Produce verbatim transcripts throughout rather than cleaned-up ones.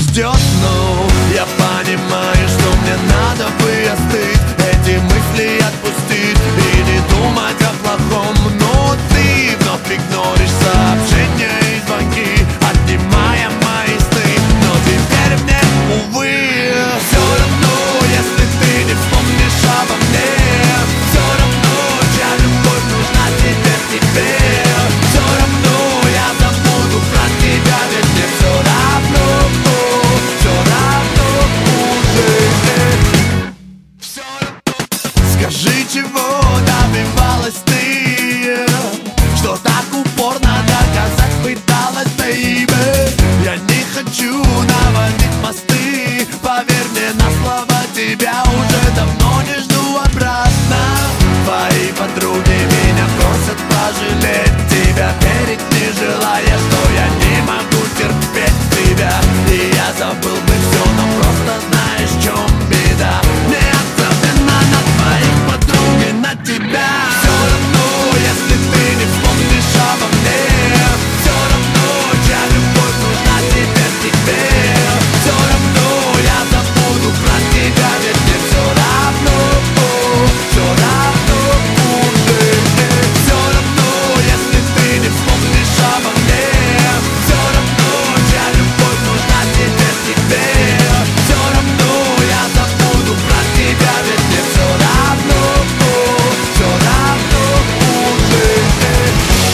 ждет, но я понимаю, что мне надо бы остыть, эти мысли отпустить и не думать о плохом. Но ты вновь игноришь сообщения и звонки, отнимая мои сны. Но теперь мне, увы, все равно, если ты не вспомнишь обо мне. Все равно, чья любовь нужна теперь тебе. Все равно я забуду про тебя, ведь мне все равно, все равно уже нет. Все равно. Скажи, чего добивалась ты, что так упорно доказать пыталась, бейби. Я не хочу наводить мосты, поверь мне на слово, тебя уже давно не жду обратно. Твои подруги меня просят пожалеть тебя, верить не желая, что я не могу терпеть тебя. И я забыл бы все, но просто знаешь, в чем беда. Не особенно на твоих подруг и на тебя. Все равно, если ты не вспомнишь обо мне. Все равно, чья любовь нужна теперь тебе. Все равно я забуду про тебя, ведь мне все равно, все равно уже нет. Все равно, если ты не вспомнишь обо мне. Все равно, чья любовь нужна теперь тебе. Все равно я забуду про тебя, ведь мне все равно, все равно уже нет.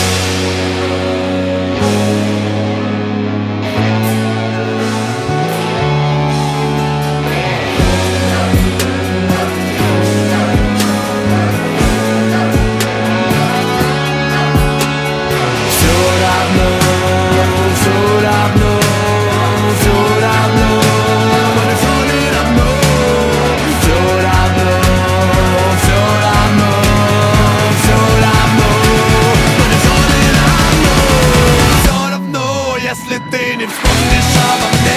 Все равно, все равно, все равно, мне все не равно. Все равно, все равно, все равно, мне все не равно. Все равно, если ты не вспомнишь обо мне.